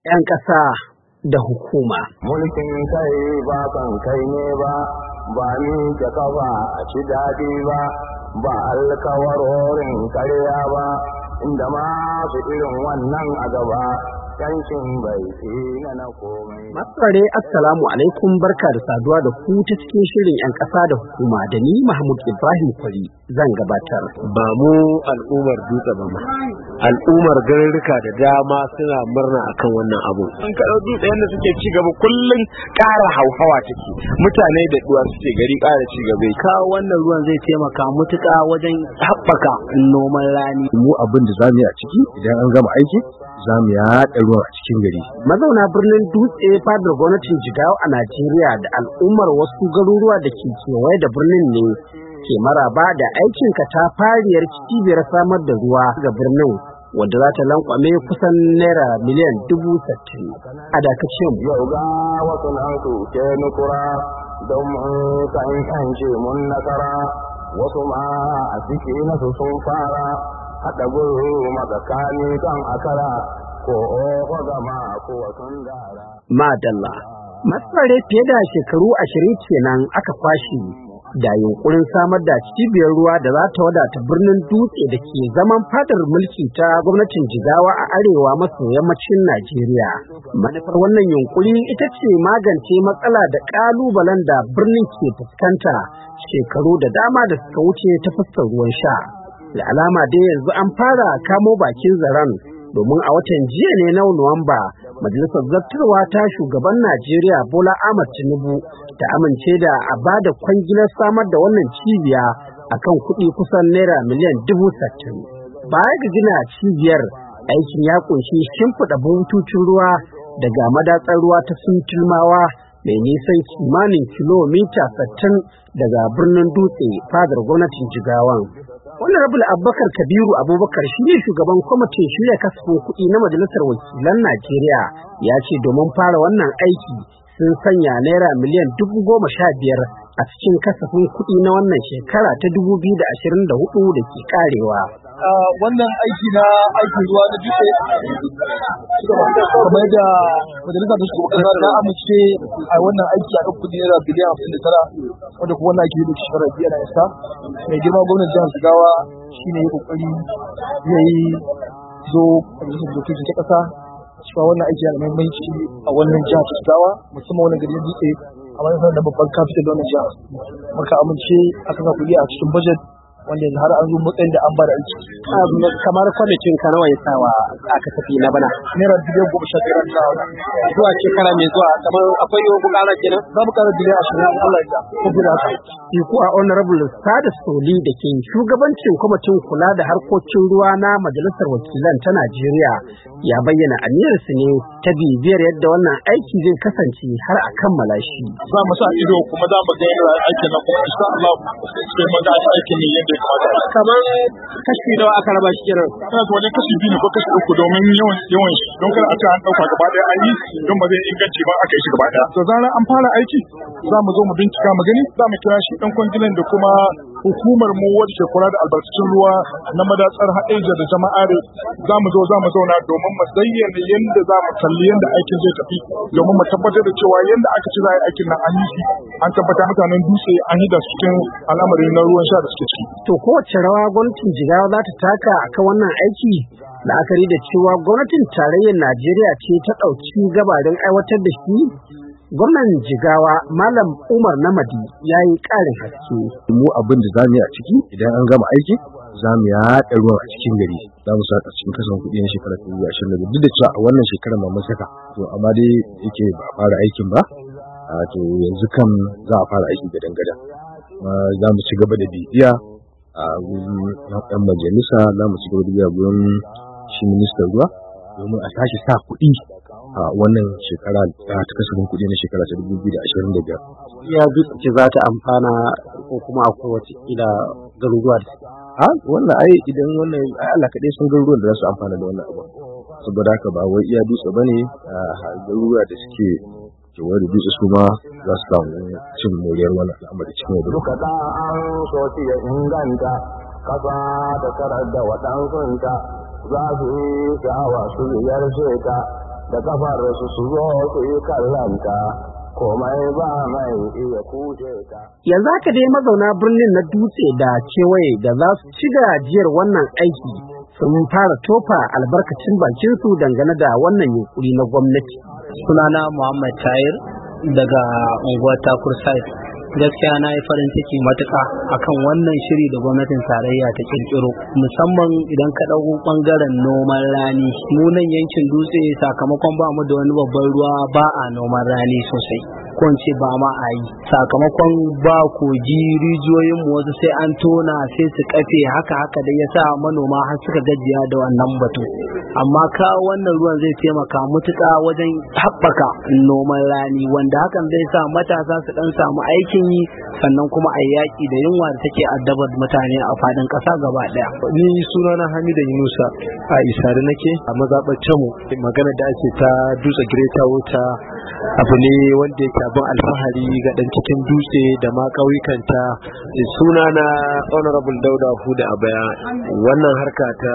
'yan ƙasa da hukuma. Mulkin kai ba kan kai ne ba, ba ni ke kafa a ci daɗi ba, ba alkawarorin karya ba, inda masu irin wannan a gaba. Yankin bai na komai. Masarare assalamu alaikum, barka da saduwa da ku ta cikin shirin 'yan ƙasa da hukuma da ni Mahmud Ibrahim Kwari zan gabatar. Ba mu al'ummar dutse ba ma, al'ummar garuruka da dama suna murna akan wannan abu. An kaɗau dutse yadda suke ci gaba kullum ƙara hauhawa take, mutane da duwa suke gari ƙara ci gaba. Kawo wannan ruwan zai taimaka mutuƙa wajen haɓaka noman rani. Mu abin da za mu yi a ciki idan an gama aiki za mu yaɗa ruwan a cikin gari. Mazauna birnin Dutse fadar gwamnatin Jigawa a Najeriya da al'ummar wasu garuruwa da ke kewaye da birnin ne ke maraba da aikin katafariyar cibiyar samar da ruwa ga birnin, wanda za ta lankwame kusan naira miliyan 60,000. A dakace mu. Yau ga wasu nan su ke nukura don mun kankanci mun nasara, wasu ma a ciki nasu sun fara haɗa guru matsakani kan akara ko oho gama ko wasun dara. Madalla. Masarare fiye da shekaru 20 kenan aka kwashe da yunkurin samar da cibiyar ruwa da za ta wadata birnin Dutse da ke zaman fadar mulki ta gwamnatin Jigawa a arewa maso yammacin Najeriya. Manufar wannan yunkuri ita ce magance matsala da ƙalubalen da birnin ke fuskanta shekaru da dama da suka wuce ta fuskar ruwan sha. Da alama dai yanzu an fara kamo bakin zaren, domin a watan jiya ne na Nuwamba Majalisar Zartarwa ta shugaban Najeriya Bola Ahmed Tinubu ta amince da a bada kwangilar samar da wannan cibiya akan kuɗi kusan naira miliyan 60,000. Baya ga gina cibiyar, aikin ya kunshi shimfiɗa bututun ruwa daga madatsar ruwa ta Suntulmawa mai nisan kimanin kilomita 60 daga birnin Dutse fadar gwamnatin Jigawan. Honorable Abubakar Kabiru Abubakar shi ne shugaban kwamitin shirya kasafin kuɗi na Majalisar Wakilan Najeriya, ya ce domin fara wannan aiki sun sanya naira miliyan 15,000 a cikin kasafin kuɗi na wannan shekara ta 2024 da ke karewa. Wannan aiki na aikin ruwa na dutse kamar da majalisa ta shugaban kasa na amince a wannan aiki a kuɗi naira biliyan 59, wanda kuma wannan aiki da shekara biyu na isa. Mai girma gwamnatin jihar Jigawa shine ya kokari ya yi zo majalisar dokoki ta kasa cewa wannan aiki yana da muhimmanci a wannan jihar ta Jigawa, musamman wannan gari na dutse a matsayin da babban capital da wannan jihar. Muka amince aka sa kuɗi a cikin budget wanda yanzu har an zo matsayin da an bada aiki. Kamar kwamitin ka nawa ya sawa aka tafi na bana? Naira biliyan 15 na zuwa shekara mai zuwa, kamar akwai yau bukara kenan? Za mu kara biliyan 20 Allah ya ko guda haka. Iko a Honorable Sada Soli da ke shugabancin kwamitin kula da harkokin ruwa na Majalisar Wakilan ta Najeriya ya bayyana aniyarsu ne ta bibiyar yadda wannan aiki zai kasance har a kammala shi. Za mu sa ido kuma za mu ga yadda aikin na kuma insha Allah sai mu ga aikin ne yadda ya kamata. Kamar kashi nawa aka raba shi kenan? Kana da wajen kashi 2 ne ko kashi 3 domin yawan shi, don kada a ce an dauka gaba daya an yi don ba zai inganci ba aka yi shi gaba daya. To zarar an fara aiki za mu zo mu bincika mu gani, za mu kira shi dan kwangilan da kuma hukumar mu wadda ke kula da albarkatun ruwa na madatsar Haɗeja da Jama'are. Za mu zauna domin mu zayyana yadda za mu kalli yadda aikin zai tafi, domin mu tabbatar da cewa yadda aka ci za a yi aikin nan an yi shi, an tabbatar mutanen Dutse an yi da cikin al'amari na ruwan sha da suke ciki. To kowace rawa gwamnatin Jigawa za ta taka akan wannan aiki, la'akari da cewa gwamnatin tarayyar Najeriya ce ta ɗauki gabarin aiwatar da shi? Gwamnan Jigawa Malam Umar Namadi ya yi ƙarin haske. Mu abin da za mu yi a ciki idan an gama aiki za mu yaɗa ruwan a cikin gari, za mu saka cikin kasan kuɗi na shekara 2025, duk da cewa a wannan shekarar ma mun saka, to amma dai yake ba a fara aikin ba, to yanzu kan za a fara aiki gadan-gadan. Za mu ci gaba da bibiya a wurin ɗan majalisa, za mu ci gaba da bibiya wurin shi ministan ruwa domin a tashi sa kuɗi a wannan shekara ta kasafin kuɗi na shekara ta 2025. Ya zuci za ta amfana ko kuma a kowace kila garuruwa da wannan ai idan wannan Allah kaɗai sun garuruwan da za su amfana da wannan abu, saboda haka ba wai iya Dutse bane, garuruwa da suke kewaye da Dutse su ma za su samu cin moriyar wannan al'amari cikin yadda. Duka da an so shi ya inganta kasa da karar da waɗansunta za su yi sha'awa su ziyarce ta da kafar su zo su yi kallanta komai ba mai iya kushe ta. Yanzu haka dai mazauna birnin na Dutse da kewaye da za su ci gajiyar wannan aiki sun fara tofa albarkacin bakinsu dangane da wannan yunkuri na gwamnati. Sunana Muhammad Tahir daga unguwar Takur Side. Gaskiya na yi farin ciki matuƙa akan wannan shiri da gwamnatin tarayya ta kirkiro, musamman idan ka ɗauko ɓangaren noman rani. Mu nan yankin Dutse sakamakon ba mu da wani babban ruwa ba a noman rani sosai, ko in ce ba ma a yi, sakamakon ba kogi, rijiyoyin mu wasu sai an tona sai su kafe, haka da ya sa manoma har suka gajiya da wannan batu. Amma kawo wannan ruwan zai taimaka matuƙa wajen haɓaka noman rani, wanda hakan zai sa matasa su ɗan samu aikin yi, sannan kuma a yaƙi da yunwa da take addabar mutane a faɗin ƙasa gaba ɗaya. Ni sunana Hamida Yunusa a Isari nake a mazaɓar Tamu. Magana da ake ta Dutse Greater Water abu ne wanda yake abin alfahari ga ɗan cikin Dutse da ma ƙauyukanta. Sunana Honorable Dauda Huda Abaya. Wannan harka ta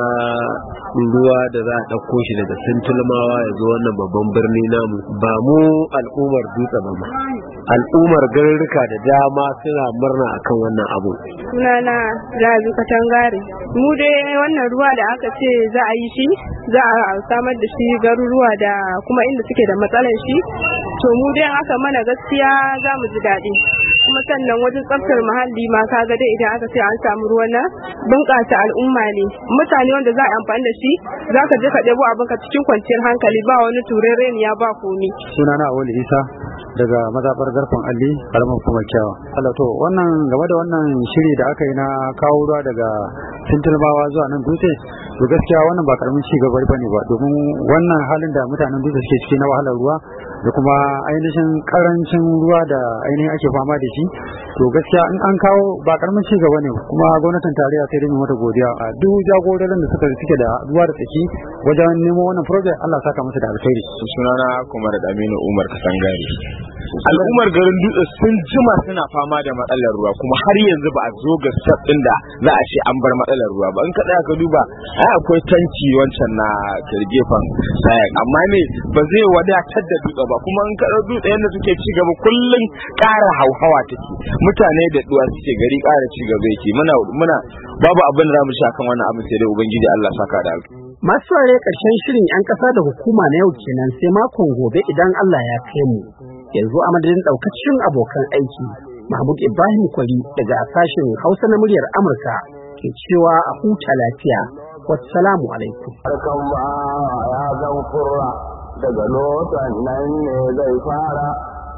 ruwa da za a ɗauko shi daga Sintulmawa ya zo wannan babban birni namu, ba mu al'ummar Dutse ba ma, al'ummar garuruka da dama suna murna akan wannan abu. Sunana Rabi Katangare. Mu dai wannan ruwa da aka ce za a yi shi, za a samar da shi garuruwa da kuma inda suke da matsalar shi, to mu dai aka mana gaskiya za mu ji daɗi. Kuma sannan wajen tsaftar muhalli ma kaga dai idan aka ce an samu ruwan nan bunƙasa al'umma ne, mutane wanda za a amfani da shi za ka je ka ɗebo abinka cikin kwanciyar hankali, ba wani turereniya ba komi. Sunana Awali Isa daga mazaɓar Garfan Alli, karamar kuma Kyawa. To wannan game da wannan shiri da aka yi na kawo ruwa daga Sintulmawa zuwa nan Dutse, to gaskiya wannan ba karamin ci gaba bane ba, domin wannan halin da mutanen Dutse suke ciki na wahalar ruwa da kuma ainihin karancin ruwa da ainihin ake fama da shi, to gaskiya in an kawo ba karamin ci gaba ne, kuma gwamnatin tarayya sai dai mata godiya a duk jagororin da suke da ruwa da tsaki wajen nemo wannan project. Allah saka musu da alkhairi. Sunana kuma da Aminu Umar Kasangari. Al'ummar garin Dutse sun jima suna fama da matsalar ruwa, kuma har yanzu ba a zo ga step din da za a ce an bar matsalar ruwa ba. In ka tsaya ka duba, ai akwai tanki wancan na gefen sayan, amma ne ba zai wadatar da Dutse ba. Kuma in ka Dutse yadda suke ci gaba kullum ƙara hauhawa take, mutane da duwa suke gari ƙara ci gaba yake. Muna babu abin da za mu sha kan wannan abin, sai dai ubangiji Allah saka da alkhairi. Masu ware ƙarshen shirin 'yan ƙasa da hukuma na yau kenan, sai makon gobe idan Allah ya kai mu. Yanzu a madadin ɗaukacin abokan aiki, Mahmud Ibrahim Kwari daga sashen Hausa na muryar Amurka ke cewa a huta lafiya. Wassalamu alaikum. Harkan ba ya zan kurra daga lotan nan ne zai fara,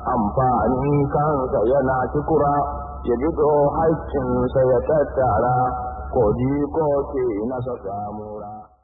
amfanin kansa yana cikura, ya bido haƙƙinsa ya tattara, ko ke nasa samura.